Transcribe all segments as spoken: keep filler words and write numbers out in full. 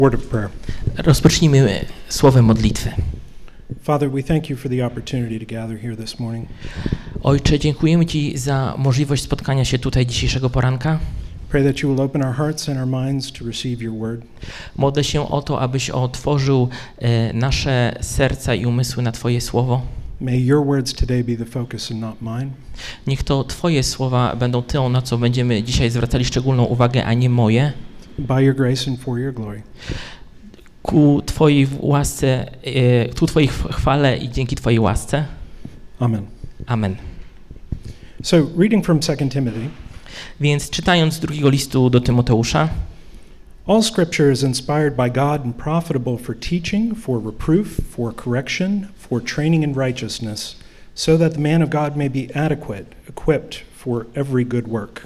Word of prayer. Rozpocznijmy słowem modlitwy. Father, we thank you for the opportunity to gather here this morning. Ojcze, dziękujemy Ci za możliwość spotkania się tutaj dzisiejszego poranka. Pray that you will open our hearts and our minds to receive your word. Modlę się o to, abyś otworzył e, nasze serca i umysły na Twoje słowo. May your words today be the focus and not mine. Niech to Twoje słowa będą tym, na co będziemy dzisiaj zwracali szczególną uwagę, a nie moje. By your grace and for your glory. Ku Twojej łasce, e, ku Twojej chwale i dzięki Twojej łasce. Amen. Amen. So, reading from Second Timothy. Więc czytając z drugiego listu do Tymoteusza. All scripture is inspired by God and profitable for teaching, for reproof, for correction, for training in righteousness, so that the man of God may be adequate, equipped for every good work.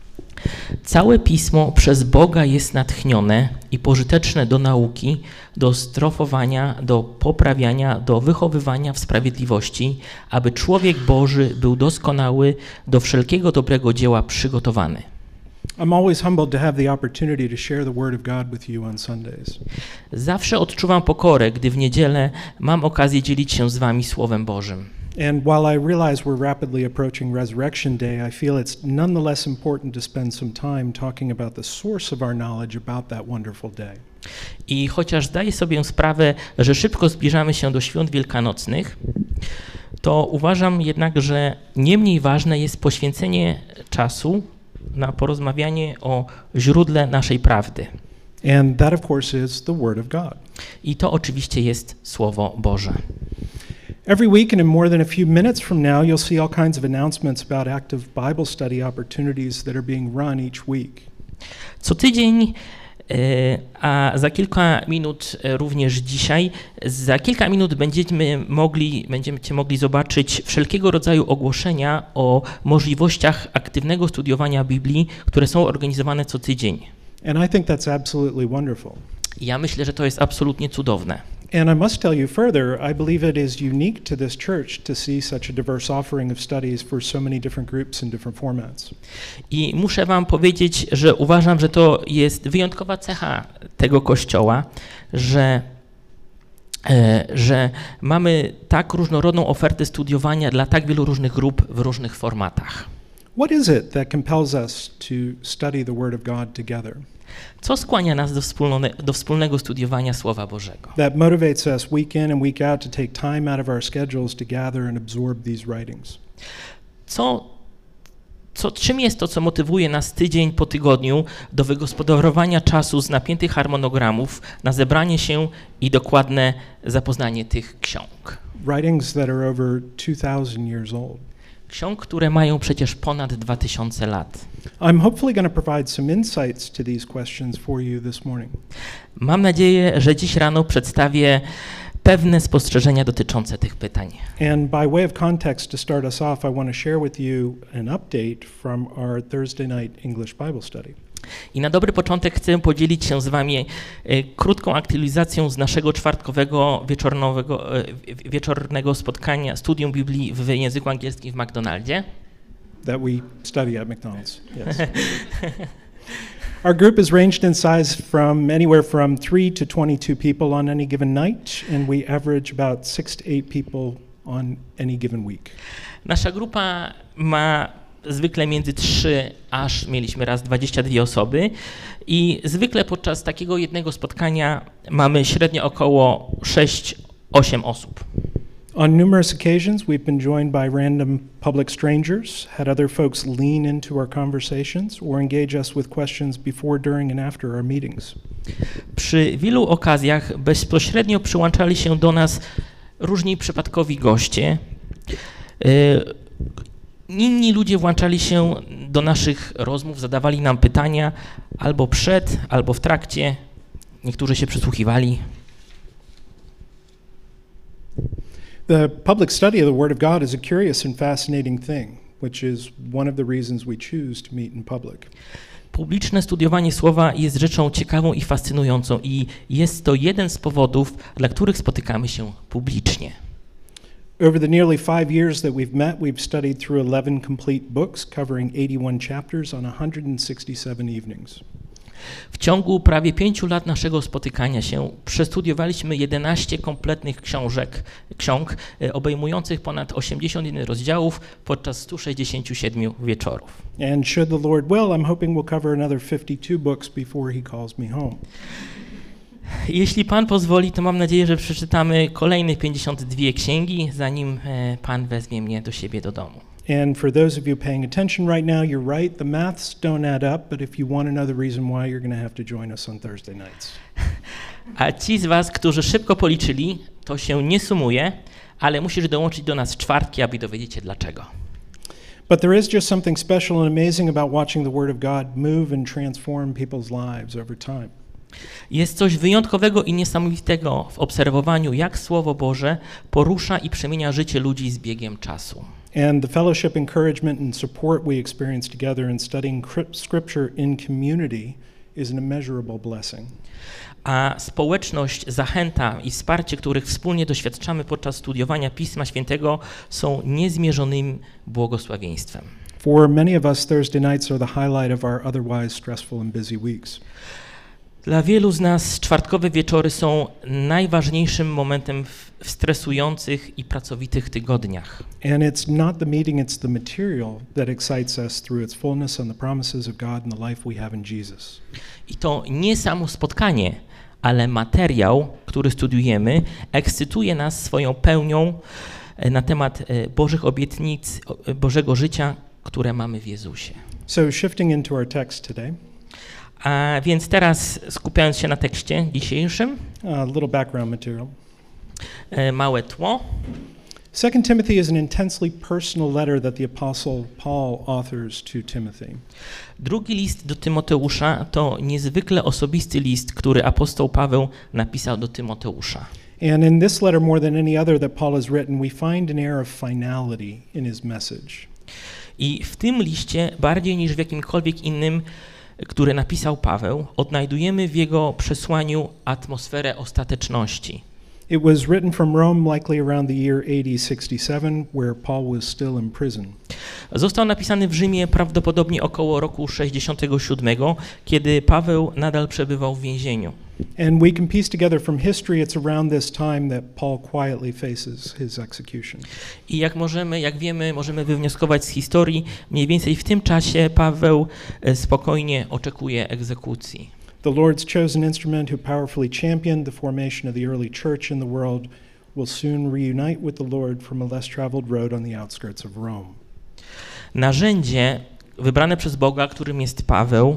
Całe Pismo przez Boga jest natchnione i pożyteczne do nauki, do strofowania, do poprawiania, do wychowywania w sprawiedliwości, aby człowiek Boży był doskonały, do wszelkiego dobrego dzieła przygotowany. I'm always humbled to have the opportunity to share the word of God with you on Sundays. Zawsze odczuwam pokorę, gdy w niedzielę mam okazję dzielić się z wami Słowem Bożym. And while I realize we're rapidly approaching Resurrection Day, I feel it's nonetheless important to spend some time talking about the source of our knowledge about that wonderful day. I chociaż zdaję sobie sprawę, że szybko zbliżamy się do świąt wielkanocnych, to uważam jednak, że nie mniej ważne jest poświęcenie czasu na porozmawianie o źródle naszej prawdy. And that of course is the Word of God. I to oczywiście jest Słowo Boże. Every week and in more than a few minutes from now, you'll see all kinds of announcements about active Bible study opportunities that are being run each week. Co tydzień, a za kilka minut również dzisiaj, za kilka minut będziemy mogli, będziemy mogli zobaczyć wszelkiego rodzaju ogłoszenia o możliwościach aktywnego studiowania Biblii, które są organizowane co tydzień. And I think that's absolutely wonderful. Ja myślę, że to jest absolutnie cudowne. And I must tell you further, I believe it is unique to this church to see such a diverse offering of studies for so many different groups in different formats. I muszę wam powiedzieć, że uważam, że to jest wyjątkowa cecha tego kościoła, że, e, że mamy tak różnorodną ofertę studiowania dla tak wielu różnych grup w różnych formatach. What is it that compels us to study the Word of God together? Co skłania nas do, wspólne, do wspólnego studiowania Słowa Bożego? That motivates us week in and week out to take time out of our schedules to gather and absorb these writings. Co, co, czym jest to, co motywuje nas tydzień po tygodniu do wygospodarowania czasu z napiętych harmonogramów na zebranie się i dokładne zapoznanie tych ksiąg? Writings that are over two thousand years old. Ksiąg, które mają przecież ponad dwa tysiące lat. I'm hopefully going to provide some insights to these questions for you this morning. Mam nadzieję, że dziś rano przedstawię pewne spostrzeżenia dotyczące tych pytań. And by way of context to start us off, I want to share with you an update from our Thursday night English Bible study. I na dobry początek chcę podzielić się z wami e, krótką aktualizacją z naszego czwartkowego wieczornowego, e, wieczornego spotkania studium Biblii w języku angielskim w McDonaldzie. That we study at McDonald's. Yes. Our group is ranged in size from anywhere from three to twenty-two people on any given night, and we average about six to eight people on any given week. Nasza grupa ma zwykle między trzy, aż mieliśmy raz dwadzieścia dwie osoby i zwykle podczas takiego jednego spotkania mamy średnio około sześć osiem osób. On numerous occasions, we've been joined by random public strangers, had other folks lean into our conversations or engage us with questions before, during, and after our meetings. Przy wielu okazjach bezpośrednio przyłączali się do nas różni przypadkowi goście. Inni ludzie włączali się do naszych rozmów, zadawali nam pytania albo przed, albo w trakcie. Niektórzy się przysłuchiwali. The public study of the Word of God is a curious and fascinating thing, which is one of the reasons we choose to meet in public. Publiczne studiowanie Słowa jest rzeczą ciekawą i fascynującą i jest to jeden z powodów, dla których spotykamy się publicznie. Over the nearly five years that we've met, we've studied through eleven complete books covering eighty-one chapters on one hundred sixty-seven evenings. W ciągu prawie pięciu lat naszego spotykania się przestudiowaliśmy jedenaście kompletnych książek, ksiąg e, obejmujących ponad osiemdziesiąt jeden rozdziałów podczas stu sześćdziesięciu siedmiu wieczorów. And should the Lord will, I'm hoping we'll cover another fifty-two books before he calls me home. Jeśli Pan pozwoli, to mam nadzieję, że przeczytamy kolejne pięćdziesiąt dwie księgi, zanim e, Pan wezmie mnie do siebie do domu. And for those of you paying attention right now, you're right, the maths don't add up, but if you want another reason why, you're going to have to join us on Thursday nights. A ci z was, którzy szybko policzyli, to się nie sumuje, ale musisz dołączyć do nas w czwartki, aby dowiedzieć się dlaczego. But there is just something special and amazing about watching the Word of God move and transform people's lives over time. Jest coś wyjątkowego i niesamowitego w obserwowaniu, jak Słowo Boże porusza i przemienia życie ludzi z biegiem czasu. And the fellowship, encouragement, and support we experience together in studying Scripture in community is an immeasurable blessing. A społeczność, zachęta i wsparcie, których wspólnie doświadczamy podczas studiowania Pisma Świętego, są niezmierzonym błogosławieństwem. For many of us, Thursday nights are the highlight of our otherwise stressful and busy weeks. Dla wielu z nas czwartkowe wieczory są najważniejszym momentem w, w stresujących i pracowitych tygodniach. And it's not the meeting, it's the material that excites us through its fullness and the promises of God and the life we have in Jesus. I to nie samo spotkanie, ale materiał, który studiujemy, ekscytuje nas swoją pełnią na temat Bożych obietnic, Bożego życia, które mamy w Jezusie. So shifting into our text today. A więc teraz skupiając się na tekście dzisiejszym, A uh, little background material. E, małe tło. Second Timothy is an intensely personal letter that the apostle Paul authors to Timothy. Drugi list do Tymoteusza to niezwykle osobisty list, który apostoł Paweł napisał do Tymoteusza. And in this letter more than any other that Paul has written, we find an air of finality in his message. I w tym liście bardziej niż w jakimkolwiek innym, który napisał Paweł, odnajdujemy w jego przesłaniu atmosferę ostateczności. It was written from Rome likely around the year A D sixty-seven, where Paul was still in prison. Został napisany w Rzymie prawdopodobnie około roku sześćdziesiątego siódmego, kiedy Paweł nadal przebywał w więzieniu. And we can piece together from history it's around this time that Paul quietly faces his execution. I jak możemy, jak wiemy, możemy wywnioskować z historii, mniej więcej w tym czasie Paweł spokojnie oczekuje egzekucji. The Lord's chosen instrument who powerfully championed the formation of the early church in the world will soon reunite with the Lord from a less traveled road on the outskirts of Rome. Narzędzie wybrane przez Boga, którym jest Paweł,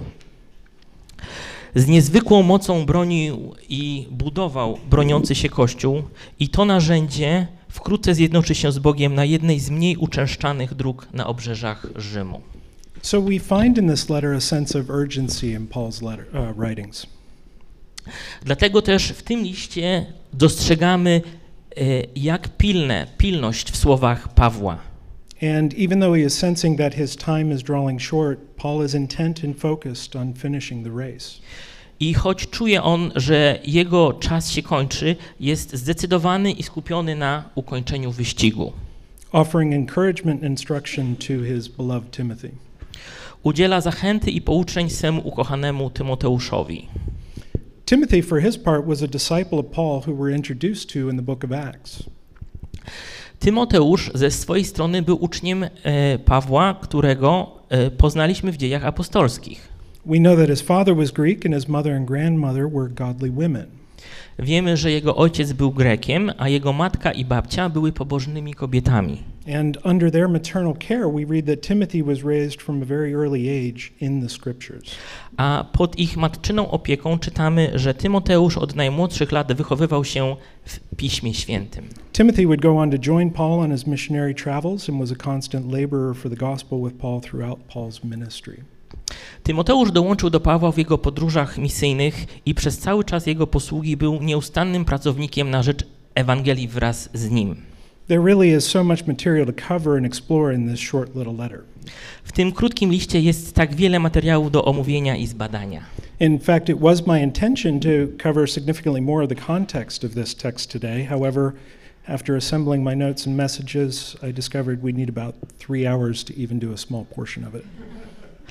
z niezwykłą mocą bronił i budował broniący się Kościół i to narzędzie wkrótce zjednoczy się z Bogiem na jednej z mniej uczęszczanych dróg na obrzeżach Rzymu. So we find in this letter a sense of urgency in Paul's letter, uh, writings. Dlatego też w tym liście dostrzegamy, jak pilne, pilność w słowach Pawła. And even though he is sensing that his time is drawing short, Paul is intent and focused on finishing the race. I choć czuje on, że jego czas się kończy, jest zdecydowany i skupiony na ukończeniu wyścigu. Offering encouragement and instruction to his beloved Timothy. Udziela zachęty i pouczeń swemu ukochanemu Tymoteuszowi. Timothy, for his part, was a disciple of Paul who we're introduced to in the book of Acts. Tymoteusz ze swojej strony był uczniem e, Pawła, którego e, poznaliśmy w dziejach apostolskich. We know that his father was Greek and his mother and grandmother were godly women. Wiemy, że jego ojciec był Grekiem, a jego matka i babcia były pobożnymi kobietami. And under their maternal care, we read that Timothy was raised from a very early age in the scriptures. A pod ich matczyną opieką czytamy, że Tymoteusz od najmłodszych lat wychowywał się w Piśmie Świętym. Timothy would go on to join Paul on his missionary travels and was a constant laborer for the gospel with Paul throughout Paul's ministry. Tymoteusz dołączył do Pawła w jego podróżach misyjnych i przez cały czas jego posługi był nieustannym pracownikiem na rzecz Ewangelii wraz z nim. There really is so much material to cover and explore in this short little letter. W tym krótkim liście jest tak wiele materiału do omówienia i zbadania. In fact, it was my intention to cover significantly more of the context of this text today. However, after assembling my notes and messages, I discovered we need about three hours to even do a small portion of it.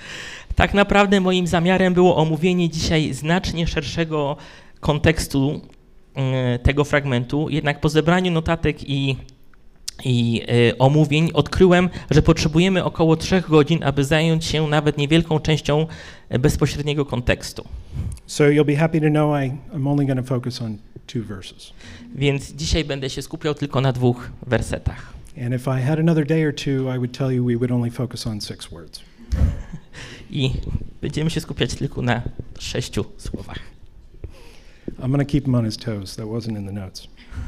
Tak naprawdę moim zamiarem było omówienie dzisiaj znacznie szerszego kontekstu y, tego fragmentu, jednak po zebraniu notatek i, i y, omówień odkryłem, że potrzebujemy około trzech godzin, aby zająć się nawet niewielką częścią bezpośredniego kontekstu. So you'll be happy to know I, I'm only going to focus on two verses. Więc dzisiaj będę się skupiał tylko na dwóch wersetach. And if I had another day or two, I would tell you we would only focus on six words. I będziemy się skupiać tylko na sześciu słowach. I'm going to keep him on his toes. That wasn't in the notes.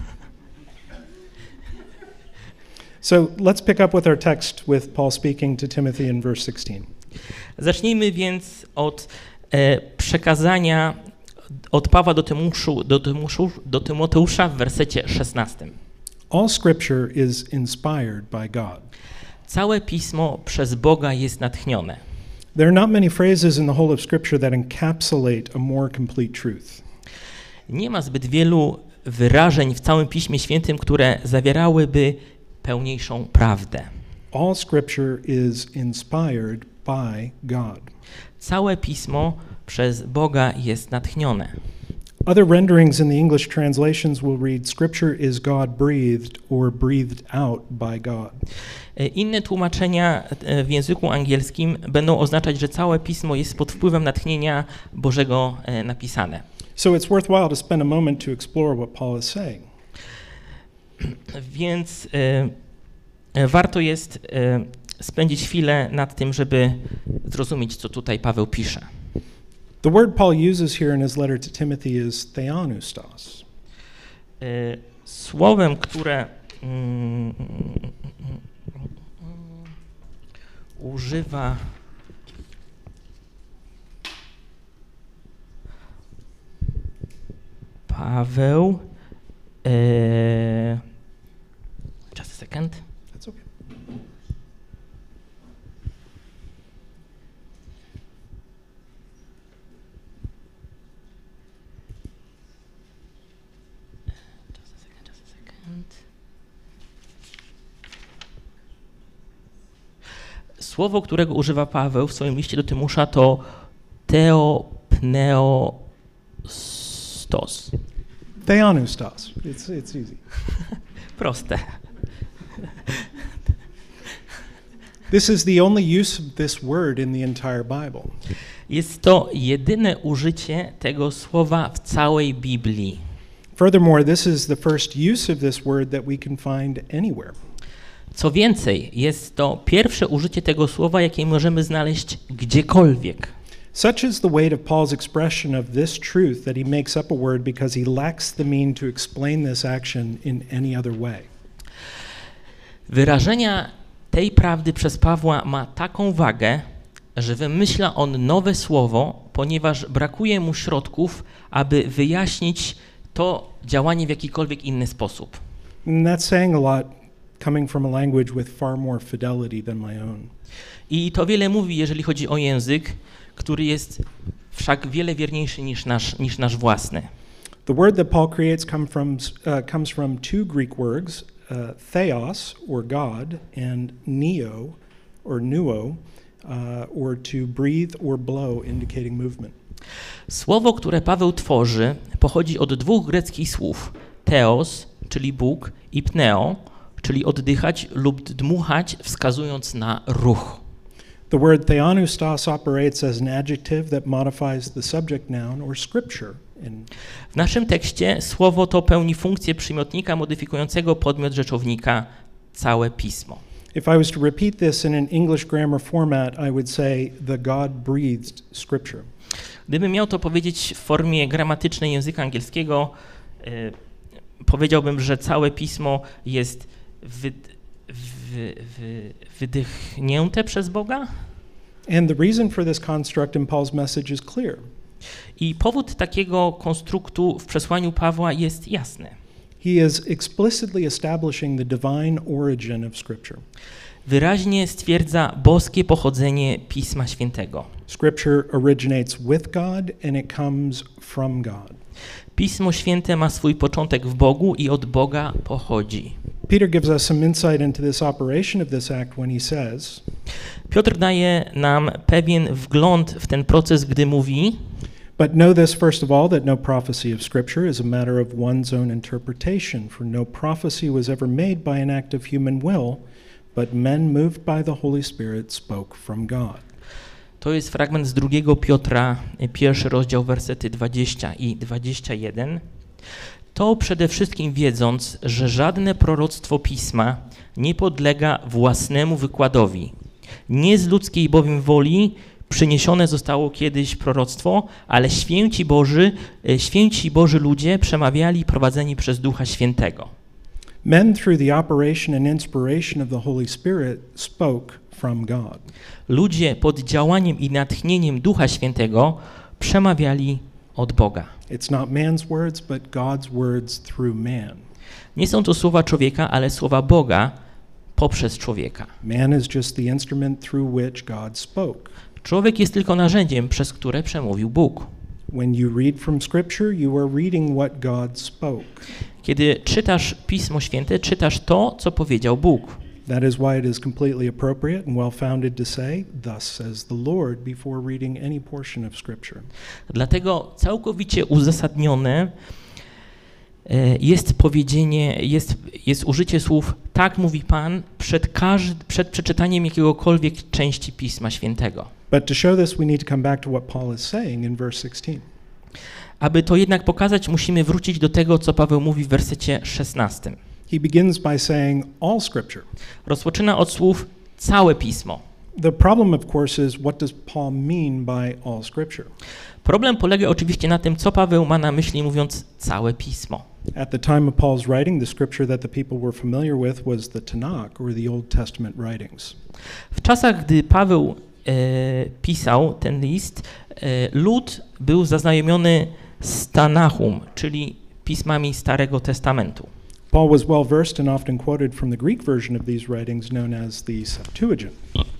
So let's pick up with our text with Paul speaking to Timothy in verse sixteen. Zacznijmy więc od e, przekazania od Pawła do, Tymuszu, do, Tymuszu, do Tymoteusza w wersecie szesnastym. All scripture is inspired by God. Całe pismo przez Boga jest natchnione. There are not many phrases in the whole of scripture that encapsulate a more complete truth. Nie ma zbyt wielu wyrażeń w całym Piśmie Świętym, które zawierałyby pełniejszą prawdę. All scripture is inspired by God. Całe pismo przez Boga jest natchnione. Other renderings in the English translations will read, Scripture is God-breathed or breathed out by God. Inne tłumaczenia w języku angielskim będą oznaczać, że całe pismo jest pod wpływem natchnienia Bożego napisane. So it's worthwhile to spend a moment to explore what Paul is saying. Więc e, warto jest e, spędzić chwilę nad tym, żeby zrozumieć, co tutaj Paweł pisze. The word Paul uses here in his letter to Timothy is theanustos. E, słowem, które mm, używa Paweł. E, just a second. That's okay. Just a second, just a second. Słowo, którego używa Paweł w swoim liście do Tymusza, to theopneustos. Theanustos. It's, it's easy. Proste. This is the only use of this word in the entire Bible. Jest to jedyne użycie tego słowa w całej Biblii. Furthermore, this is the first use of this word that we can find anywhere. Co więcej, jest to pierwsze użycie tego słowa, jakie możemy znaleźć gdziekolwiek. Such is the weight of Paul's expression of this truth that he makes up a word because he lacks the mean to explain this action in any other way. Wyrażenia tej prawdy przez Pawła ma taką wagę, że wymyśla on nowe słowo, ponieważ brakuje mu środków, aby wyjaśnić to działanie w jakikolwiek inny sposób. And that's saying a lot coming from a language with far more fidelity than my own. I to wiele mówi, jeżeli chodzi o język, który jest wszak wiele wierniejszy niż nasz, niż nasz własny. The word that Paul creates come from, uh, comes from two Greek words, uh, theos, or God, and neo, or nuo, uh, or to breathe or blow, indicating movement. Słowo, które Paweł tworzy, pochodzi od dwóch greckich słów: theos, czyli Bóg, i pneo, czyli oddychać lub dmuchać, wskazując na ruch. The word theanustos operates as an adjective that modifies the subject noun or scripture. In W naszym tekście słowo to pełni funkcję przymiotnika modyfikującego podmiot rzeczownika, całe pismo. If I was to repeat this in an English grammar format, I would say the God-breathed scripture. Gdybym miał to powiedzieć w formie gramatycznej języka angielskiego, y, powiedziałbym, że całe pismo jest wy, wy, wy, wydychnięte przez Boga. And the reason for this construct in Paul's message is clear. I powód takiego konstruktu w przesłaniu Pawła jest jasny. He is explicitly establishing the divine origin of Scripture. Wyraźnie stwierdza boskie pochodzenie Pisma Świętego. Scripture originates with God and it comes from God. Pismo Święte ma swój początek w Bogu i od Boga pochodzi. Peter gives us some insight into this operation of this act when he says, Piotr daje nam pewien wgląd w ten proces, gdy mówi: But know this first of all, that no prophecy of Scripture is a matter of one's own interpretation, for no prophecy was ever made by an act of human will, but men moved by the Holy Spirit spoke from God. To jest fragment z drugiego Piotra, pierwszy rozdział, wersety dwadzieścia i dwadzieścia jeden. To przede wszystkim wiedząc, że żadne proroctwo Pisma nie podlega własnemu wykładowi. Nie z ludzkiej bowiem woli przyniesione zostało kiedyś proroctwo, ale święci Boży, święci Boży ludzie przemawiali prowadzeni przez Ducha Świętego. Men through the operation and inspiration of the Holy Spirit spoke from God. Ludzie pod działaniem i natchnieniem Ducha Świętego przemawiali od Boga. It's not man's words, but God's words through man. Nie są to słowa człowieka, ale słowa Boga poprzez człowieka. Man is just the instrument through which God spoke. Człowiek jest tylko narzędziem, przez które przemówił Bóg. When you read from Scripture, you are reading what God spoke. Kiedy czytasz Pismo Święte, czytasz to, co powiedział Bóg. That is why it is completely appropriate and well-founded to say, "Thus says the Lord," before reading any portion of Scripture. Dlatego całkowicie uzasadnione jest powiedzienie, jest, jest użycie słów "tak mówi Pan" przed, każd, przed przeczytaniem jakiegokolwiek części Pisma Świętego. But to show this, we need to come back to what Paul is saying in verse sixteen. Aby to jednak pokazać, musimy wrócić do tego, co Paweł mówi w wersecie szesnastym. He begins by saying all Scripture. Rozpoczyna od słów całe Pismo. The problem, of course, is what does Paul mean by all Scripture? Problem polega oczywiście na tym, co Paweł ma na myśli, mówiąc całe Pismo. At the time of Paul's writing, the scripture that the people were familiar with was the Tanakh, or the Old Testament writings. W czasach, gdy Paweł e, pisał ten list, e, lud był zaznajomiony z Tanachum, czyli pismami Starego Testamentu. Paul was well versed and often quoted from the Greek version of these writings known as the Septuagint.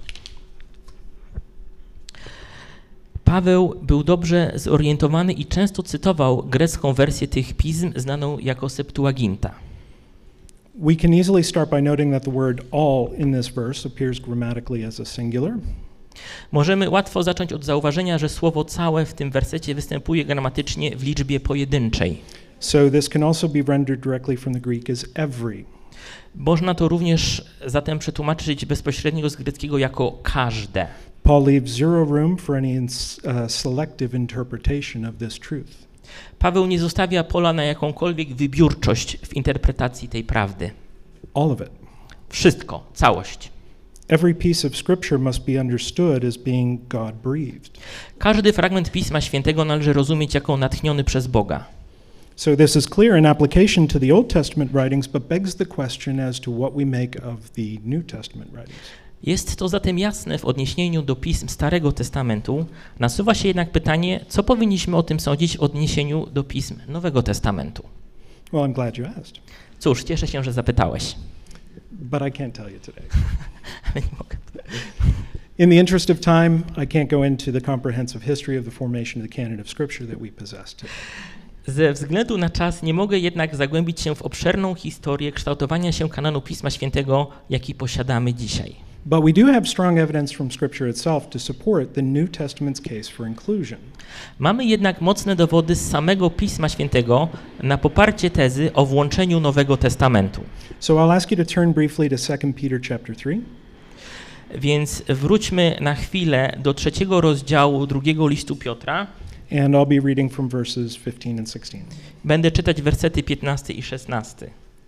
Paweł był dobrze zorientowany i często cytował grecką wersję tych pism, znaną jako Septuaginta. We can easily start by noting that the word all in this verse appears grammatically as a singular. Możemy łatwo zacząć od zauważenia, że słowo całe w tym wersecie występuje gramatycznie w liczbie pojedynczej. So this can also be rendered directly from the Greek as every. Można to również zatem przetłumaczyć bezpośrednio z greckiego jako każde. Paul leaves zero room for any uh, selective interpretation of this truth. Paweł nie zostawia pola na jakąkolwiek wybiórczość w interpretacji tej prawdy. All of it. Wszystko, całość. Every piece of scripture must be understood as being God-breathed. Każdy fragment Pisma Świętego należy rozumieć jako natchniony przez Boga. So this is clear in application to the Old Testament writings, but begs the question as to what we make of the New Testament writings. Jest to zatem jasne w odniesieniu do pism Starego Testamentu. Nasuwa się jednak pytanie, co powinniśmy o tym sądzić w odniesieniu do pism Nowego Testamentu. Well, I'm glad you asked. Cóż, cieszę się, że zapytałeś. But I can't tell you today. Nie mogę. In the interest of time, I can't go into the comprehensive history of the formation of the canon of Scripture that we possess today. Ze względu na czas nie mogę jednak zagłębić się w obszerną historię kształtowania się kanonu Pisma Świętego, jaki posiadamy dzisiaj. But we do have strong evidence from Scripture itself to support the New Testament's case for inclusion. Mamy jednak mocne dowody z samego Pisma Świętego na poparcie tezy o włączeniu Nowego Testamentu. So I'll ask you to turn briefly to Second Peter chapter three. Więc wróćmy na chwilę do trzeciego rozdziału drugiego listu Piotra. And I'll be reading from verses fifteen and sixteen. Będę czytać wersety piętnasty i szesnasty.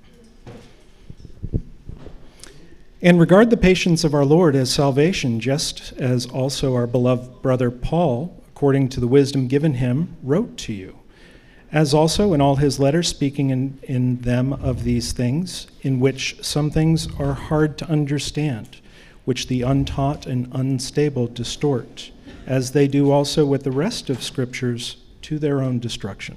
And regard the patience of our Lord as salvation, just as also our beloved brother Paul, according to the wisdom given him, wrote to you, as also in all his letters speaking in, in them of these things, in which some things are hard to understand, which the untaught and unstable distort, as they do also with the rest of scriptures, to their own destruction.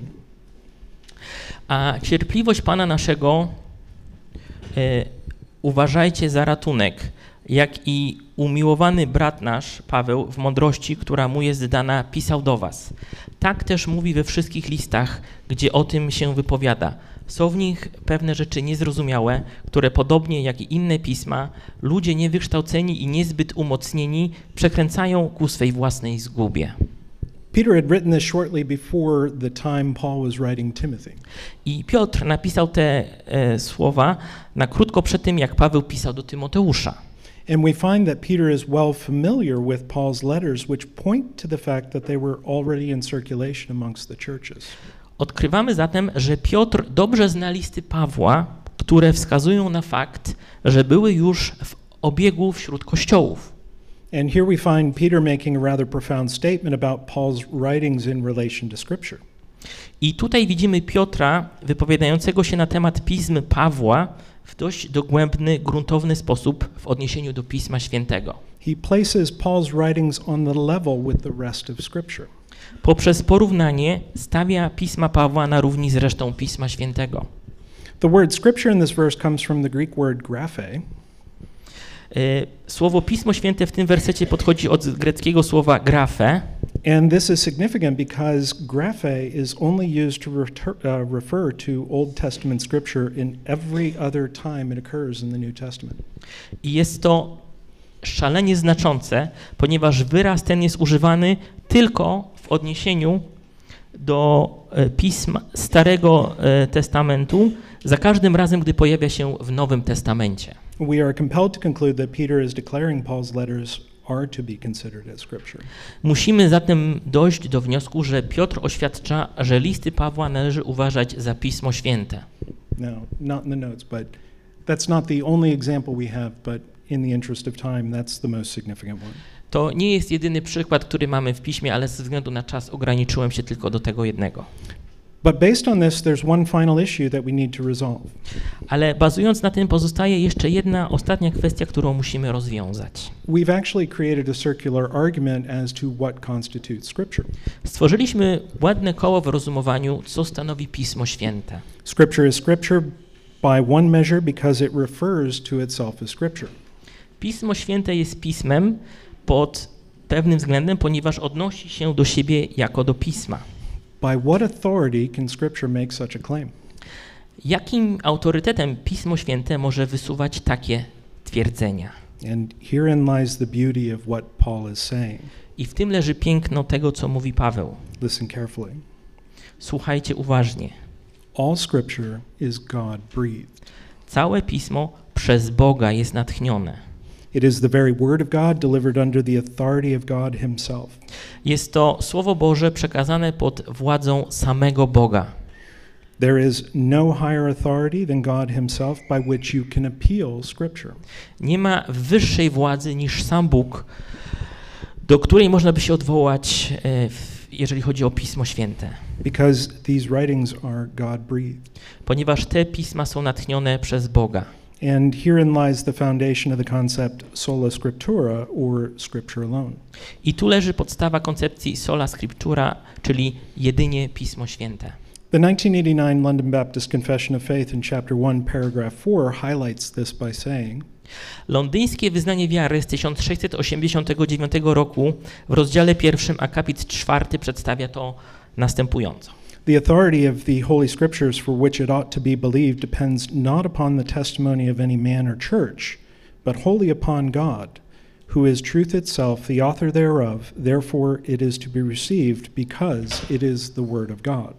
A cierpliwość Pana naszego y, uważajcie za ratunek, jak i umiłowany brat nasz, Paweł, w mądrości, która mu jest dana, pisał do was. Tak tak też mówi we wszystkich listach, gdzie o tym się wypowiada. Są w nich pewne rzeczy niezrozumiałe, które podobnie jak i inne pisma, ludzie niewykształceni i niezbyt umocnieni przekręcają ku swej własnej zgubie. Peter had written this shortly before the time Paul was writing Timothy. I Piotr napisał te e, słowa na krótko przed tym, jak Paweł pisał do Tymoteusza. And we find that Peter is well familiar with Paul's letters, which point to the fact that they were already in circulation amongst the churches. Odkrywamy zatem, że Piotr dobrze zna listy Pawła, które wskazują na fakt, że były już w obiegu wśród kościołów. And here we find Peter making a rather profound statement about Paul's writings in relation to Scripture. I tutaj widzimy Piotra wypowiadającego się na temat pism Pawła w dość dogłębny, gruntowny sposób w odniesieniu do Pisma Świętego. He places Paul's writings on the level with the rest of Scripture. Poprzez porównanie stawia Pisma Pawła na równi z resztą Pisma Świętego. The word Scripture in this verse comes from the Greek word graphe. Słowo Pismo Święte w tym wersecie podchodzi od greckiego słowa graphe. And this is significant because graphe is only used to reter, uh, refer to Old Testament scripture in every other time it occurs in the New Testament. I jest to szalenie znaczące, ponieważ wyraz ten jest używany tylko w odniesieniu do pism Starego Testamentu za każdym razem, gdy pojawia się w Nowym Testamencie. We are compelled to conclude that Peter is declaring Paul's letters are to be considered as scripture. Musimy zatem dojść do wniosku, że Piotr oświadcza, że listy Pawła należy uważać za Pismo Święte. No, not in the notes, but that's not the only example we have, but in the interest of time, that's the most significant one. To nie jest jedyny przykład, który mamy w piśmie, ale ze względu na czas ograniczyłem się tylko do tego jednego. But based on this, there's one final issue that we need to resolve. Ale bazując na tym pozostaje jeszcze jedna ostatnia kwestia, którą musimy rozwiązać. We've actually created a circular argument as to what constitutes scripture. Stworzyliśmy ładne koło w rozumowaniu, co stanowi Pismo Święte. Scripture is scripture by one measure because it refers to itself as scripture. Pismo Święte jest pismem pod pewnym względem, ponieważ odnosi się do siebie jako do pisma. By what authority can scripture make such a claim? Jakim autorytetem Pismo Święte może wysuwać takie twierdzenia? And herein lies the beauty of what Paul is saying. I w tym leży piękno tego, co mówi Paweł. Listen carefully. Słuchajcie uważnie. All scripture is God-breathed. Całe Pismo przez Boga jest natchnione. It is the very word of God delivered under the authority of God himself. Jest to Słowo Boże przekazane pod władzą samego Boga. There is no higher authority than God himself by which you can appeal scripture. Nie ma wyższej władzy niż sam Bóg, do której można by się odwołać, jeżeli chodzi o Pismo Święte. Because these writings are God-breathed. Ponieważ te pisma są natchnione przez Boga. And herein lies the foundation of the concept sola scriptura, or scripture alone. I tu leży podstawa koncepcji sola scriptura, czyli jedynie Pismo Święte. The nineteen eighty-nine London Baptist Confession of Faith in chapter one, paragraph four highlights this by saying, Londyńskie wyznanie wiary z tysiąc sześćset osiemdziesiątego dziewiątego roku w rozdziale pierwszym akapit czwarty przedstawia to następująco. The authority of the Holy Scriptures for which it ought to be believed depends not upon the testimony of any man or church, but wholly upon God, who is truth itself, the author thereof, therefore it is to be received because it is the word of God.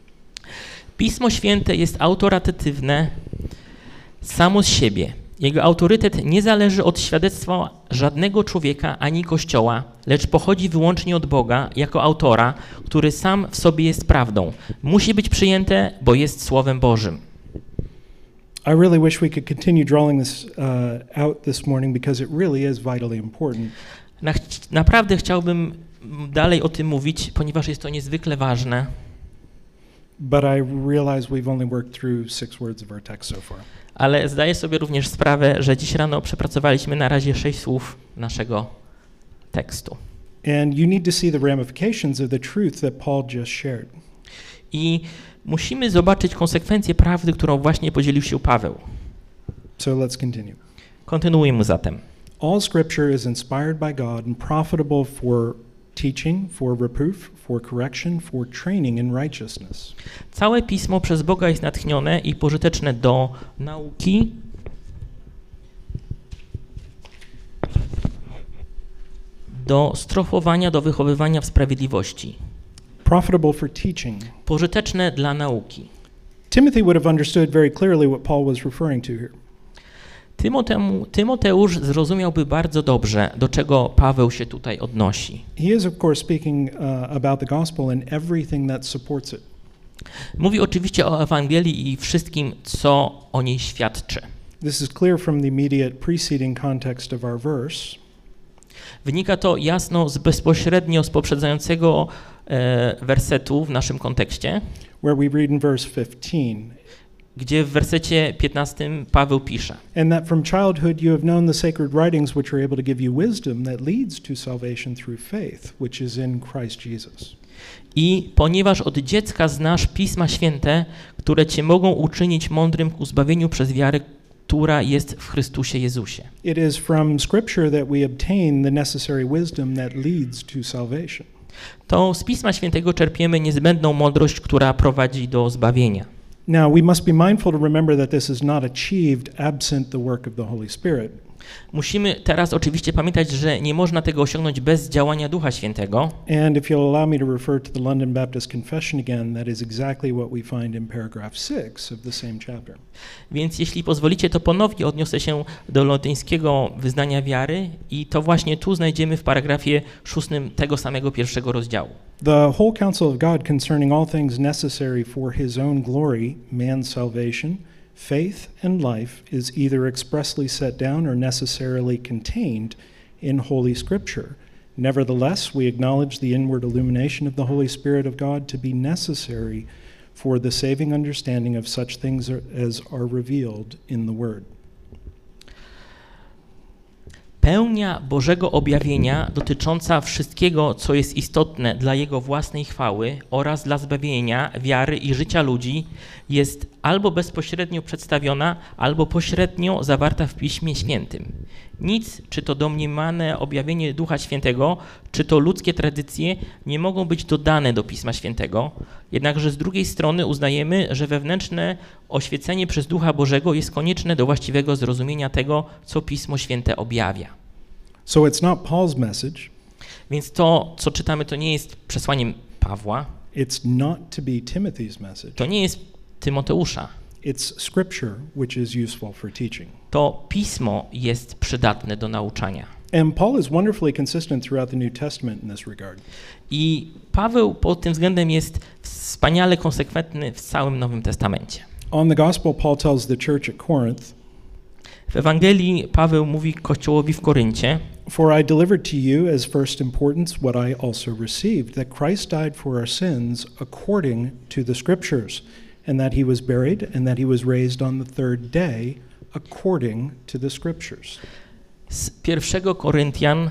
Pismo Święte jest autorytatywne samo z siebie. Jego autorytet nie zależy od świadectwa żadnego człowieka ani Kościoła, lecz pochodzi wyłącznie od Boga jako autora, który sam w sobie jest prawdą. Musi być przyjęte, bo jest Słowem Bożym. I really wish we could continue drawing this uh, out this morning because it really is vitally important. Na, naprawdę chciałbym dalej o tym mówić, ponieważ jest to niezwykle ważne. But I realize we've only worked through six words of our text so far. Ale zdaję sobie również sprawę, że dziś rano przepracowaliśmy na razie sześć słów naszego tekstu. And you need to see the ramifications of the truth that Paul just shared. I musimy zobaczyć konsekwencje prawdy, którą właśnie podzielił się Paweł. So let's continue. Kontynuujmy zatem. All scripture is inspired by God and profitable for teaching, for reproof, for correction, for training in righteousness. Całe Pismo przez Boga jest natchnione i pożyteczne do nauki, do strofowania, do wychowywania w sprawiedliwości. Profitable for teaching. Pożyteczne dla nauki. Timothy would have understood very clearly what Paul was referring to here. Tymotemu, Tymoteusz zrozumiałby bardzo dobrze, do czego Paweł się tutaj odnosi. He is, of course, speaking uh, about the gospel and everything that supports it. Mówi oczywiście o Ewangelii i wszystkim, co o niej świadczy. This is clear from the immediate preceding context of our verse. Wynika to jasno z bezpośrednio z poprzedzającego e, wersetu w naszym kontekście, Where we read in verse fifteen. Gdzie w wersecie piętnastym Paweł pisze: And that from childhood you have known the sacred writings which are able to give you wisdom that leads to salvation through faith, which is in Christ Jesus. I ponieważ od dziecka znasz Pisma Święte, które cię mogą uczynić mądrym ku zbawieniu przez wiarę, która jest w Chrystusie Jezusie. It is from Scripture that we obtain the necessary wisdom that leads to salvation. To z Pisma Świętego czerpiemy niezbędną mądrość, która prowadzi do zbawienia. Now, we must be mindful to remember that this is not achieved absent the work of the Holy Spirit. Musimy teraz oczywiście pamiętać, że nie można tego osiągnąć bez działania Ducha Świętego. And if you'll allow me to refer to the London Baptist Confession again, that is exactly what we find in paragraph six of the same chapter. Więc jeśli pozwolicie, to ponownie odniosę się do londyńskiego wyznania wiary i to właśnie tu znajdziemy w paragrafie szóstym tego samego pierwszego rozdziału. The whole counsel of God concerning all things necessary for his own glory, man's salvation, faith and life is either expressly set down or necessarily contained in Holy Scripture. Nevertheless, we acknowledge the inward illumination of the Holy Spirit of God to be necessary for the saving understanding of such things as are revealed in the Word. Pełnia Bożego objawienia dotycząca wszystkiego, co jest istotne dla Jego własnej chwały oraz dla zbawienia, wiary i życia ludzi, jest albo bezpośrednio przedstawiona, albo pośrednio zawarta w Piśmie Świętym. Nic, czy to domniemane objawienie Ducha Świętego, czy to ludzkie tradycje, nie mogą być dodane do Pisma Świętego, jednakże z drugiej strony uznajemy, że wewnętrzne oświecenie przez Ducha Bożego jest konieczne do właściwego zrozumienia tego, co Pismo Święte objawia. So it's not Paul's message. Więc to, co czytamy, to nie jest przesłaniem Pawła. It's not to be Timothy's message. To nie jest Tymoteusza. It's Scripture which is useful for teaching. To Pismo jest przydatne do nauczania. And Paul is wonderfully consistent throughout the New Testament in this regard. I Paweł pod tym względem jest wspaniale konsekwentny w całym Nowym Testamencie. On the gospel, Paul tells the church at Corinth, w Ewangelii Paweł mówi Kościołowi w Koryncie: For I delivered to you as first importance what I also received, that Christ died for our sins according to the Scriptures, and that he was buried, and that he was raised on the third day according to the Scriptures. Z pierwszego Koryntian,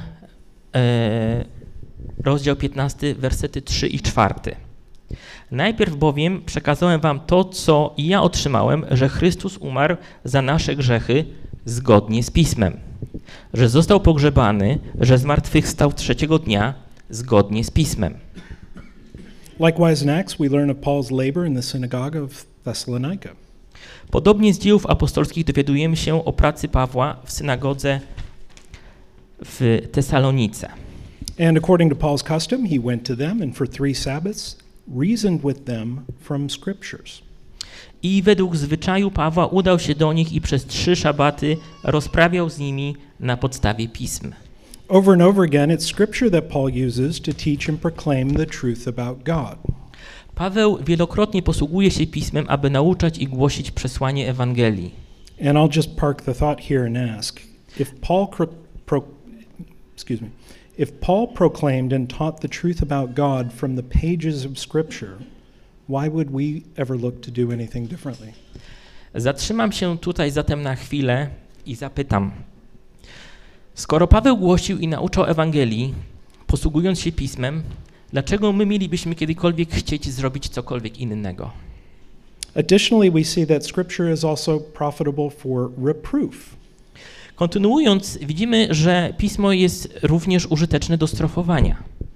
e, rozdział piętnasty, wersety trzy i cztery. Najpierw bowiem przekazałem wam to, co i ja otrzymałem, że Chrystus umarł za nasze grzechy zgodnie z Pismem, że został pogrzebany, że zmartwychwstał trzeciego dnia zgodnie z Pismem. Likewise in Acts we learn of Paul's labor in the synagogue of Thessalonica. Podobnie z dziejów apostolskich dowiadujemy się o pracy Pawła w synagodze w Tesalonice. And according to Paul's custom, he went to them and for three Sabbaths reasoned with them from Scriptures. I według zwyczaju Pawła udał się do nich i przez trzy szabaty rozprawiał z nimi na podstawie pism. Over and over again, it's Scripture that Paul uses to teach and proclaim the truth about God. Paweł wielokrotnie posługuje się pismem, aby nauczać i głosić przesłanie Ewangelii. And I'll just park the thought here and ask, if Paul pro, pro, excuse me, if Paul proclaimed and taught the truth about God from the pages of Scripture, why would we ever look to do anything differently? Zatrzymam się tutaj zatem na chwilę i zapytam. Skoro Paweł głosił i nauczał Ewangelii, posługując się pismem, dlaczego my mielibyśmy kiedykolwiek chcieć zrobić cokolwiek innego? Additionally, we see that Scripture is also profitable for reproof. Kontynuując, widzimy, że pismo jest również użyteczne do strofowania.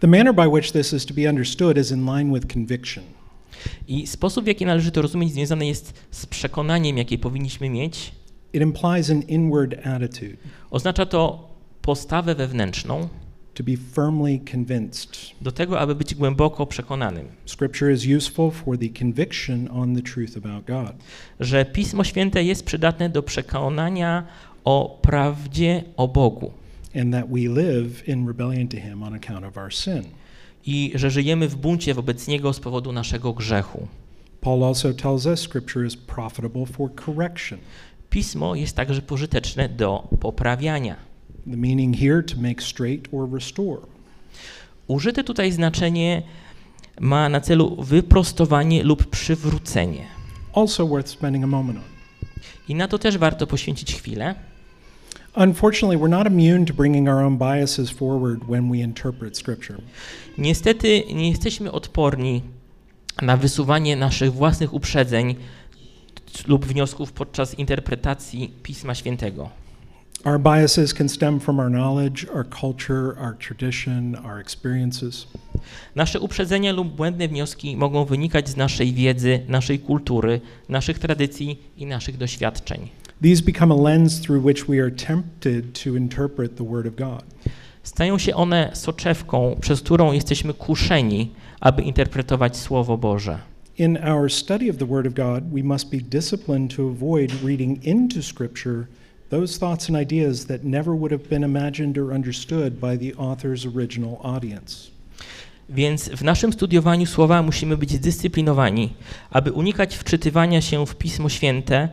The manner by which this is to be understood is in line with conviction. I sposób, w jaki należy to rozumieć, związany jest z przekonaniem, jakie powinniśmy mieć. It implies an inward attitude. Oznacza to postawę wewnętrzną. To be firmly convinced. Do tego, aby być głęboko przekonanym. Scripture is useful for the conviction on the truth about God. Że Pismo Święte jest przydatne do przekonania o prawdzie o Bogu. And that we live in rebellion to him on account of our sin. I że żyjemy w buncie wobec Niego z powodu naszego grzechu. Paul also tells us Scripture is profitable for correction. Pismo jest także pożyteczne do poprawiania. The meaning here to make straight or restore. Użyte tutaj znaczenie ma na celu wyprostowanie lub przywrócenie. Also worth spending a moment on. I na to też warto poświęcić chwilę. Unfortunately, we're not immune to bringing our own biases forward when we interpret Scripture. Niestety nie jesteśmy odporni na wysuwanie naszych własnych uprzedzeń lub wniosków podczas interpretacji Pisma Świętego. Our biases can stem from our knowledge, our culture, our tradition, our experiences. Nasze uprzedzenia lub błędne wnioski mogą wynikać z naszej wiedzy, naszej kultury, naszych tradycji i naszych doświadczeń. These become a lens through which we are tempted to interpret the Word of God. Stają się one soczewką, przez którą jesteśmy kuszeni, aby interpretować Słowo Boże. In our study of the Word of God, we must be disciplined to avoid reading into Scripture those thoughts and ideas that never would have been imagined or understood by the author's original audience. Więc w naszym studiowaniu Słowa musimy być zdyscyplinowani, aby unikać wczytywania się w Pismo Święte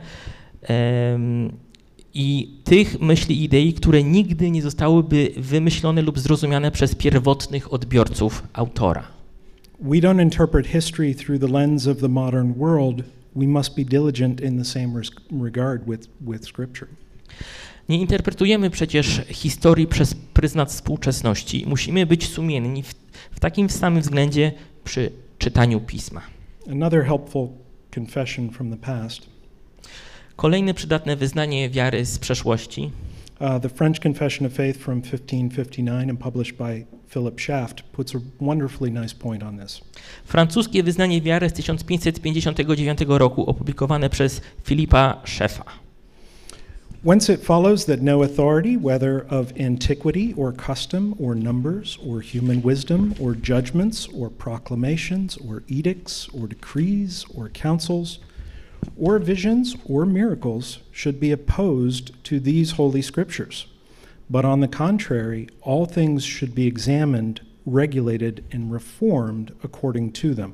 um, i tych myśli i idei, które nigdy nie zostałyby wymyślone lub zrozumiane przez pierwotnych odbiorców autora. We don't interpret history through the lens of the modern world. We must be diligent in the same regard with, with Scripture. Nie interpretujemy przecież historii przez pryzmat współczesności. Musimy być sumienni w, w takim samym względzie przy czytaniu Pisma. Another helpful confession from the past. Kolejne przydatne wyznanie wiary z przeszłości. Uh, the French Confession of Faith from fifteen fifty-nine and published by Philip Schaff puts a wonderfully nice point on this. Francuskie wyznanie wiary z tysiąc pięćset pięćdziesiątego dziewiątego roku, opublikowane przez Philippa Schaffa. Whence it follows that no authority, whether of antiquity or custom or numbers or human wisdom or judgments or proclamations or edicts or decrees or councils or visions or miracles should be opposed to these holy scriptures. But on the contrary, all things should be examined, regulated and reformed according to them.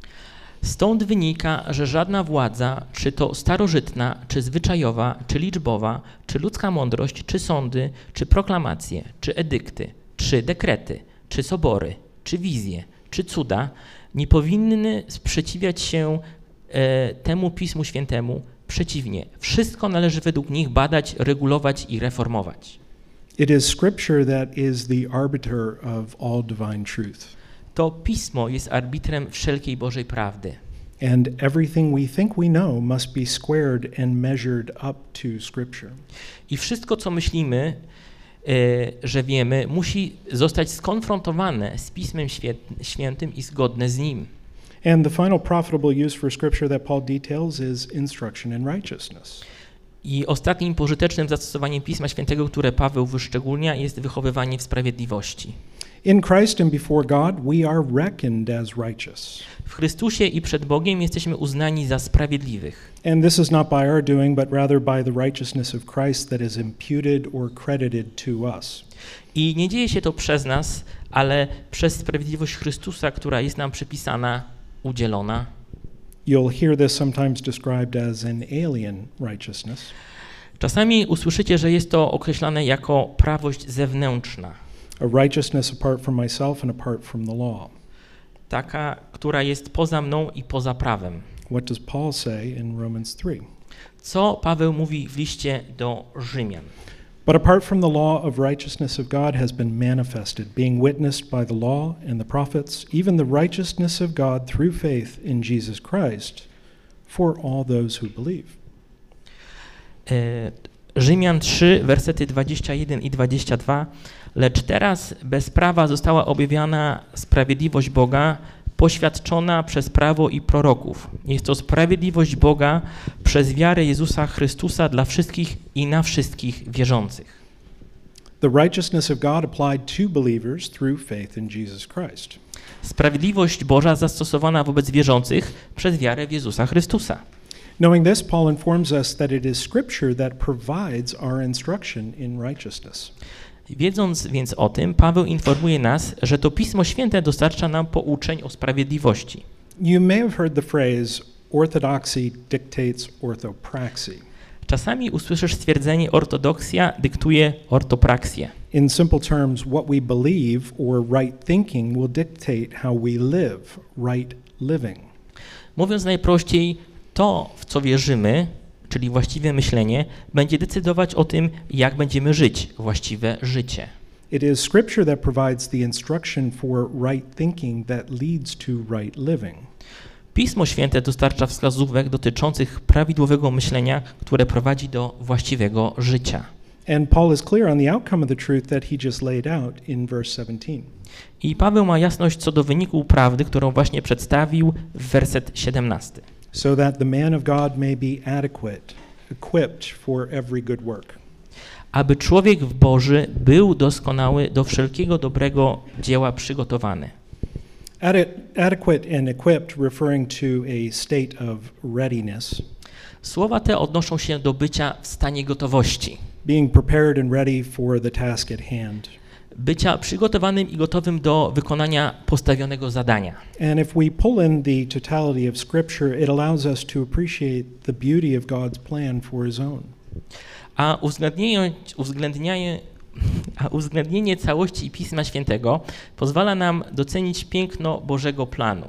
Stąd wynika, że żadna władza, czy to starożytna, czy zwyczajowa, czy liczbowa, czy ludzka mądrość, czy sądy, czy proklamacje, czy edykty, czy dekrety, czy sobory, czy wizje, czy cuda nie powinny sprzeciwiać się e, temu Pismu Świętemu. Przeciwnie, wszystko należy według nich badać, regulować i reformować. It is Scripture that is the arbiter of all divine truth. To Pismo jest arbitrem wszelkiej Bożej prawdy. And everything we think we know must be squared and measured up to Scripture. I wszystko, co myślimy, e, że wiemy, musi zostać skonfrontowane z Pismem Świętym i zgodne z nim. And the final profitable use for Scripture that Paul details is instruction in righteousness. I ostatnim pożytecznym zastosowaniem Pisma Świętego, które Paweł wyszczególnia, jest wychowywanie w sprawiedliwości. In Christ and before God, we are reckoned as righteous. W Chrystusie i przed Bogiem jesteśmy uznani za sprawiedliwych. And this is not by our doing, but rather by the righteousness of Christ that is imputed or credited to us. I nie dzieje się to przez nas, ale przez sprawiedliwość Chrystusa, która jest nam przypisana, udzielona. You'll hear this sometimes described as an alien righteousness. Czasami usłyszycie, że jest to określane jako prawość zewnętrzna. A righteousness apart from myself and apart from the law. Taka, która jest poza mną i poza prawem. What does Paul say in Romans three? Co Paweł mówi w liście do Rzymian? But apart from the law of righteousness of God has been manifested, being witnessed by the law and the prophets, even the righteousness of God through faith in Jesus Christ for all those who believe. E, Rzymian trzy, wersety dwadzieścia jeden i dwadzieścia dwa. Lecz teraz bez prawa została objawiona sprawiedliwość Boga, poświadczona przez prawo i proroków. Jest to sprawiedliwość Boga przez wiarę Jezusa Chrystusa dla wszystkich i na wszystkich wierzących. The righteousness of God applied to believers through faith in Jesus Christ. Sprawiedliwość Boża zastosowana wobec wierzących przez wiarę w Jezusa Chrystusa. Knowing this, Paul informs us that it is Scripture that provides our instruction in righteousness. Wiedząc więc o tym, Paweł informuje nas, że to Pismo Święte dostarcza nam pouczeń o sprawiedliwości. You may have heard the phrase, orthodoxy dictates orthopraxy. Czasami usłyszysz stwierdzenie ortodoksja dyktuje ortopraksję. In simple terms, what we believe or right thinking will dictate how we live, right living. Mówiąc najprościej, to, w co wierzymy, czyli właściwe myślenie, będzie decydować o tym, jak będziemy żyć, właściwe życie. It is Scripture that provides the instruction for right thinking that leads to right living. Pismo Święte dostarcza wskazówek dotyczących prawidłowego myślenia, które prowadzi do właściwego życia. And Paul is clear on the outcome of the truth that he just laid out in verse seventeen. I Paweł ma jasność co do wyniku prawdy, którą właśnie przedstawił w werset siedemnasty. So that the man of God may be adequate, equipped for every good work. Aby człowiek w Boży był doskonały, do wszelkiego dobrego dzieła przygotowany. Adequate and equipped referring to a state of readiness. Słowa te odnoszą się do bycia w stanie gotowości. Being prepared and ready for the task at hand. Bycia przygotowanym i gotowym do wykonania postawionego zadania. And if we pull in the totality of Scripture, it allows us to appreciate the beauty of God's plan for His own. A uwzględnienie, uwzględnianie, a uwzględnienie całości Pisma Świętego pozwala nam docenić piękno Bożego planu.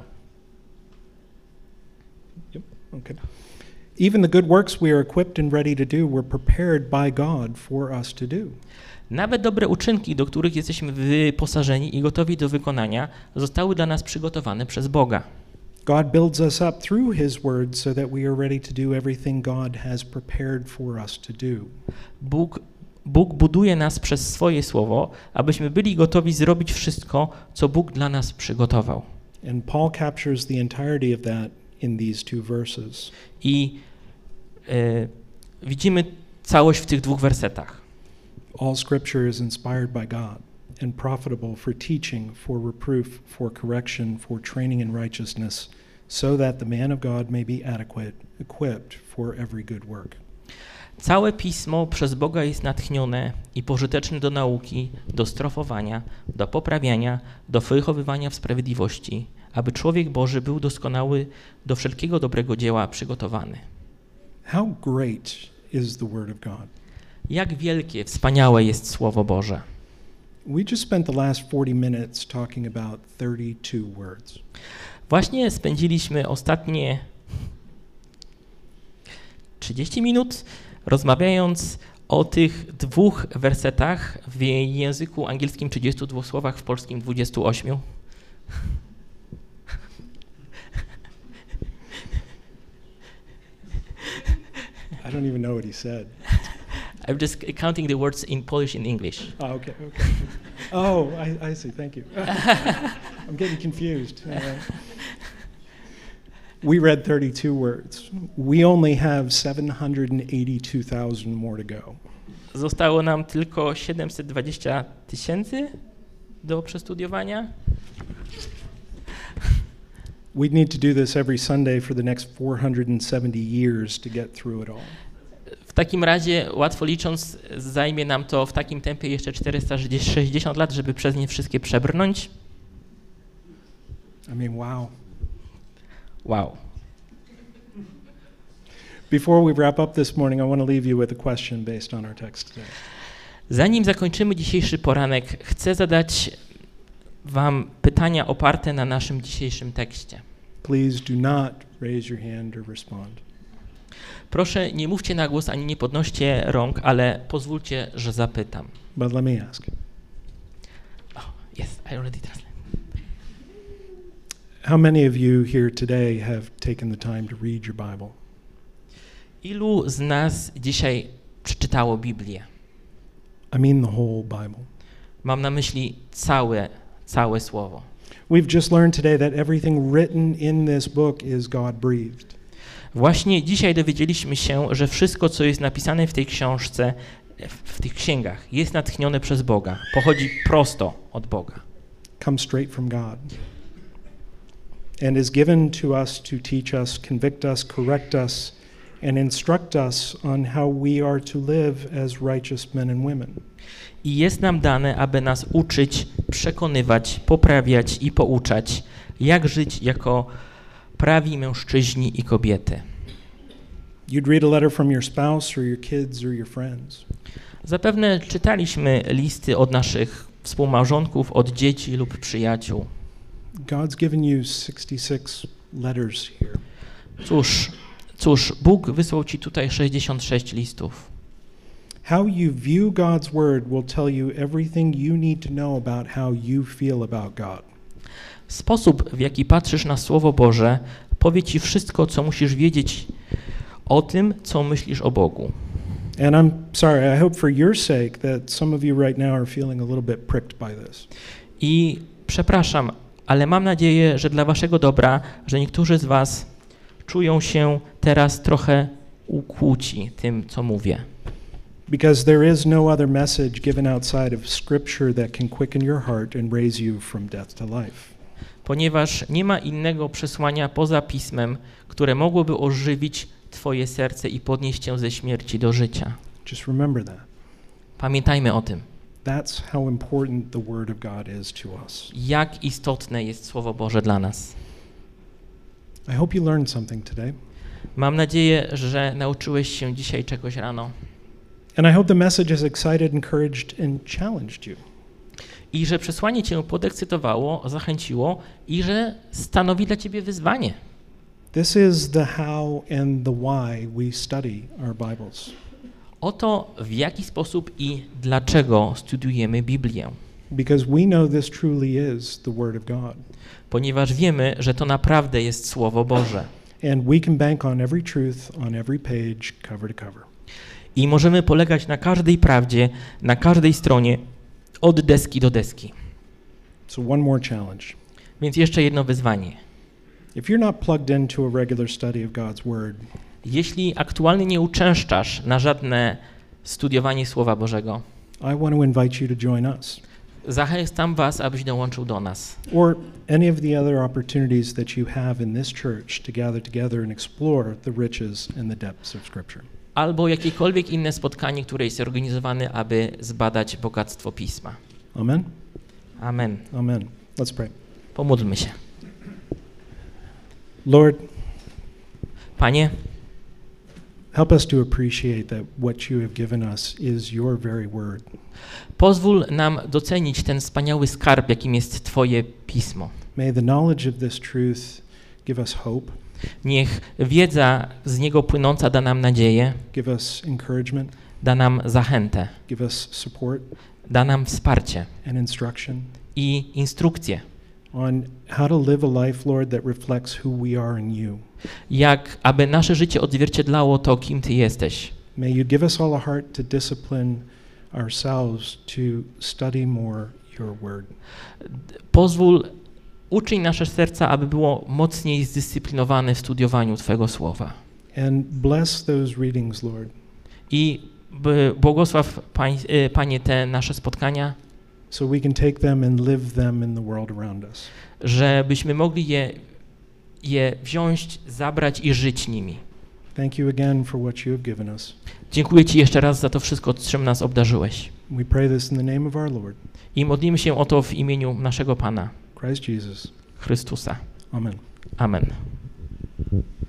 Yep. Okay. Even the good works we are equipped and ready to do were prepared by God for us to do. Nawet dobre uczynki, do których jesteśmy wyposażeni i gotowi do wykonania, zostały dla nas przygotowane przez Boga. God builds us up through His Word so that we are ready to do everything God has prepared for us to do. Bóg, Bóg buduje nas przez swoje słowo, abyśmy byli gotowi zrobić wszystko, co Bóg dla nas przygotował. And Paul captures the entirety of that in these two verses. I e, widzimy całość w tych dwóch wersetach. All Scripture is inspired by God and profitable for teaching, for reproof, for correction, for training in righteousness, so that the man of God may be adequate, equipped for every good work. Całe Pismo przez Boga jest natchnione i pożyteczne do nauki, do strofowania, do poprawiania, do wychowywania w sprawiedliwości, aby człowiek Boży był doskonały, do wszelkiego dobrego dzieła przygotowany. How great is the Word of God? Jak wielkie, wspaniałe jest Słowo Boże. We just spent the last forty minutes talking about thirty-two words. Właśnie spędziliśmy ostatnie trzydzieści minut rozmawiając o tych dwóch wersetach w języku angielskim trzydziestu dwóch słowach, w polskim dwudziestu ośmiu. I don't even know what he said. I'm just counting the words in Polish and English. Oh, okay, okay. Oh, I, I see, thank you. I'm getting confused. Uh, we read thirty-two words. We only have seven hundred eighty-two thousand more to go. Zostało nam tylko siedemset dwadzieścia tysięcy do przestudiowania. We'd need to do this every Sunday for the next four hundred seventy years to get through it all. W takim razie, łatwo licząc, zajmie nam to w takim tempie jeszcze czterysta sześćdziesiąt lat, żeby przez nie wszystkie przebrnąć. I mean, wow. Wow. Before we wrap up this morning, I want to leave you with a question based on our text today. Zanim zakończymy dzisiejszy poranek, chcę zadać wam pytania oparte na naszym dzisiejszym tekście. Please do not raise your hand or respond. Proszę, nie mówcie na głos, ani nie podnoście rąk, ale pozwólcie, że zapytam. But let me ask. Oh, yes, I already translated. How many of you here today have taken the time to read your Bible? Ilu z nas dzisiaj przeczytało Biblię. I mean the whole Bible. Mam na myśli całe, całe słowo. We've just learned today that everything written in this book is God-breathed. Właśnie dzisiaj dowiedzieliśmy się, że wszystko, co jest napisane w tej książce, w tych księgach, jest natchnione przez Boga. Pochodzi prosto od Boga. Comes straight from God. And is given to us to teach us, convict us, correct us, and instruct us on how we are to live as righteous men and women. I jest nam dane, aby nas uczyć, przekonywać, poprawiać i pouczać, jak żyć jako prawi mężczyźni i kobiety. You'd read a letter from your spouse or your kids or your friends. Zapewne czytaliśmy listy od naszych współmałżonków, od dzieci lub przyjaciół. God's given you sixty-six letters here. Cóż, cóż, Bóg wysłał ci tutaj sześćdziesiąt sześć listów. How you view God's word will tell you everything you need to know about how you feel about God. Sposób, w jaki patrzysz na Słowo Boże, powie ci wszystko, co musisz wiedzieć o tym, co myślisz o Bogu. And I'm sorry, I hope for your sake that some of you right now are feeling a little bit pricked by this. I przepraszam, ale mam nadzieję, że dla waszego dobra, że niektórzy z was czują się teraz trochę ukłuci tym, co mówię. Because there is no other message given outside of Scripture that can quicken your heart and raise you from death to life. Ponieważ nie ma innego przesłania poza Pismem, które mogłoby ożywić twoje serce i podnieść cię ze śmierci do życia. Just remember that. Pamiętajmy o tym. That's how important the Word of God is to us. Jak istotne jest Słowo Boże dla nas. I hope you learned something today. Mam nadzieję, że nauczyłeś się dzisiaj czegoś rano. And I hope the message has excited, encouraged, and challenged you. I że przesłanie cię podekscytowało, zachęciło i że stanowi dla ciebie wyzwanie. This is the how and the why we study our Bibles. Oto w jaki sposób i dlaczego studiujemy Biblię. Because we know this truly is the Word of God. Ponieważ wiemy, że to naprawdę jest Słowo Boże. And we can bank on every truth on every page, cover to cover. I możemy polegać na każdej prawdzie, na każdej stronie, od deski do deski. So one more challenge. Więc jeszcze jedno wyzwanie. If you're not plugged into a regular study of God's Word, Jeśli aktualnie nie uczęszczasz na żadne studiowanie Słowa Bożego, I want to invite you to join us. zachęcam was, abyś dołączył do nas. Or any of the other opportunities that you have in this church to gather together and explore the riches and the depths of Scripture. Albo jakiekolwiek inne spotkanie, które jest organizowane, aby zbadać bogactwo Pisma. Amen? Amen. Amen. Let's pray. Pomódlmy się. Lord, Panie, help us to appreciate that what you have given us is your very word. pozwól nam docenić ten wspaniały skarb, jakim jest Twoje Pismo. May the knowledge of this truth give us hope, Niech wiedza z niego płynąca da nam nadzieję, give us encouragement, da nam zachętę, give us support da nam wsparcie and instruction i instrukcje, on how to live a life, Lord, that reflects who we are in you. jak aby nasze życie odzwierciedlało to, kim Ty jesteś. May you give us all a heart to discipline ourselves to study more your word. Pozwól, uczyń nasze serca, aby było mocniej zdyscyplinowane w studiowaniu Twojego Słowa. And bless those readings, Lord. I b- błogosław, pań, y, Panie, te nasze spotkania, So we can take them and live them in the world around us. żebyśmy mogli je, je wziąć, zabrać i żyć nimi. Thank you again for what you have given us. Dziękuję Ci jeszcze raz za to wszystko, czym nas obdarzyłeś. We pray this in the name of our Lord, I modlimy się o to w imieniu naszego Pana, Christ Jesus. Chrystusa. Amen. Amen.